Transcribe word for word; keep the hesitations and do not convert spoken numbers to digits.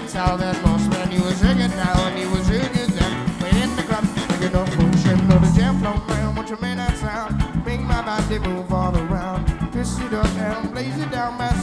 tell that boss man he was shaking down, he was shaking down. But in the club, making no motion, know the jam flow man, what you mean that sound? Make my body move all around, twist it up and blaze it down, man.